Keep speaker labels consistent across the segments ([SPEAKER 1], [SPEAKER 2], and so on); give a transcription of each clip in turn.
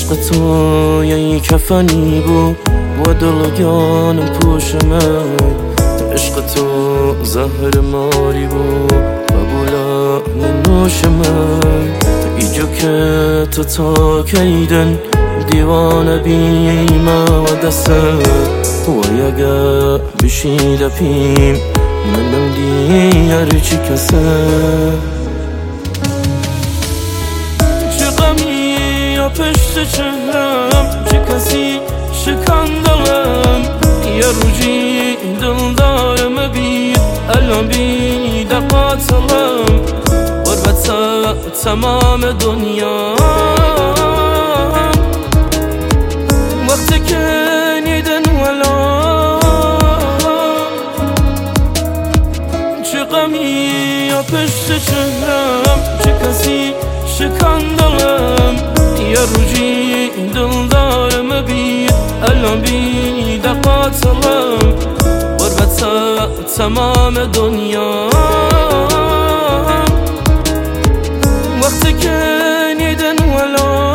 [SPEAKER 1] عشق تو یه کفنی بود و دلگانم پوش من. عشق تو زهر ماری بود قبولا نوش من. ایجو که تو تا کیدن دیوانه بیمه و دسته و یگه بشیده پیم منم دیگر چی کسه. چه غمی یا پشت چهرم چه کسی شکندلم. یه روزی دل دارم بید الان بید قاتلم. غربت تمام دنیا وقتی که نیدن ولا. چه غمی یا پشت چهرم چه کسی شکندلم. یه روزی دل دارم بید الان بید قاتلم. غربت تمام دنیا وقتی که نیدن ولا.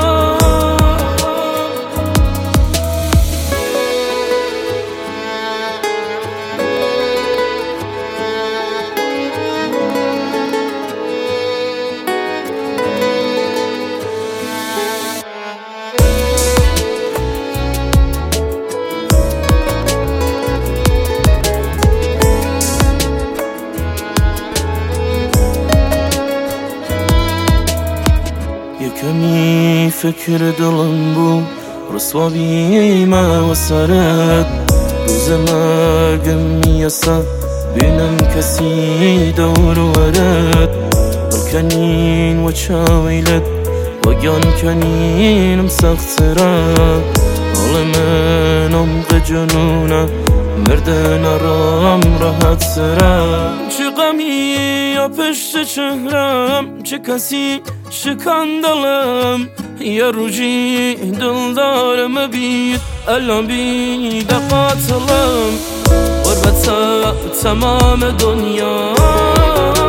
[SPEAKER 1] یکمی فکر دلم بود رسوا بیمه و سرت. روز مرگم میسه بینم کسی دور ورد. بلکنین و چاویلت و گان کنینم سخت سرت. حال من عمق جنونه مردن رام راحت سرت. چه غمی یا پشت چهرم چه کسی شکندلم. یه روزی دل دارم بید الان بید قاتلم. غربت تمام دنیا